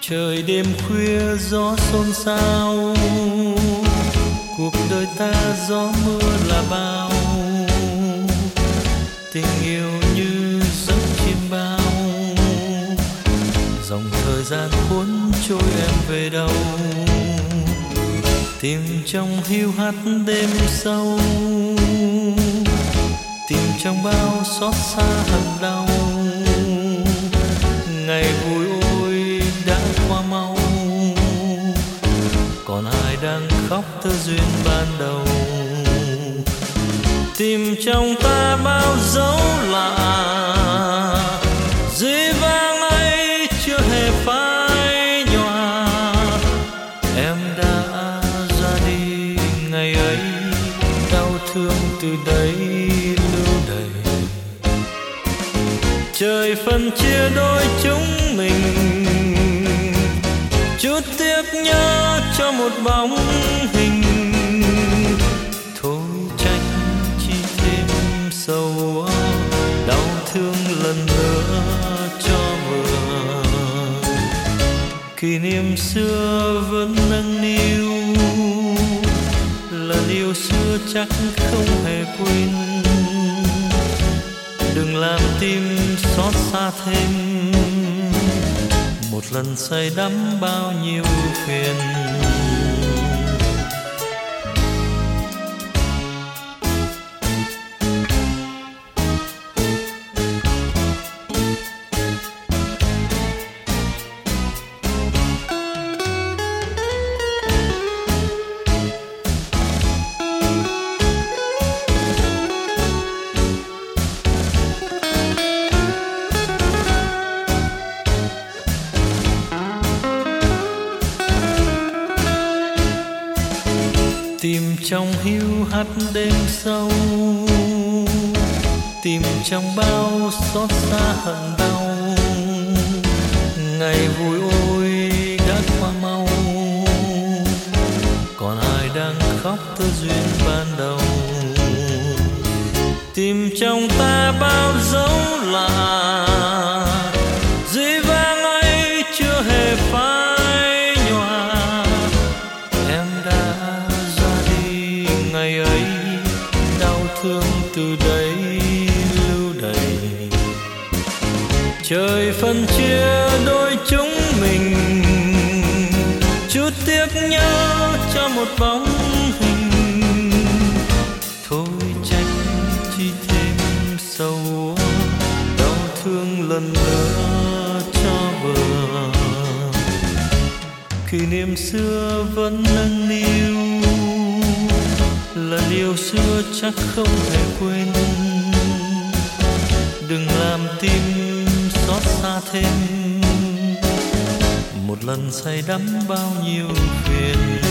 Trời đêm khuya gió xôn xao, cuộc đời ta gió mưa là bao. Tình yêu như giấc chim bao, dòng thời gian cuốn trôi em về đâu. Tìm trong hiu hắt đêm sâu, tìm trong bao xót xa hận đau. Ngày vui ôi đã qua mau, còn ai đang khóc tơ duyên ban đầu. Tìm trong ta bao dấu lạ, dĩ vãng ấy chưa hề phai nhòa. Em đã ra đi ngày ấy, đau thương từ đấy lưu đầy. Trời phân chia đôi chúng mình, chút tiếc nhớ cho một bóng hình. Thôi trách chi thêm sầu, đau thương lần nữa cho vừa. Kỷ niệm xưa vẫn nâng niu, lần yêu xưa chắc không hề quên. Đừng làm tim xót xa thêm, một lần say đắm bao nhiêu phiền. Tìm trong hiu hắt đêm sâu, tìm trong bao xót xa hận đau. Ngày vui ôi đã qua mau, còn ai đang khóc tơ duyên ban đầu. Tìm trong ta bao dấu lạ, dĩ vãng ấy chưa hề phai nhòa. Em đã ngày ấy, đau thương từ đấy lưu đầy. Trời phân chia đôi chúng mình, chút tiếc nhớ cho một bóng hình. Thôi trách chi thêm sầu, đau thương lần nữa cho vừa. Kỷ niệm xưa vẫn nâng niu, lần yêu xưa chắc không thể quên. Đừng làm tim xót xa thêm, một lần say đắm bao nhiêu phiền.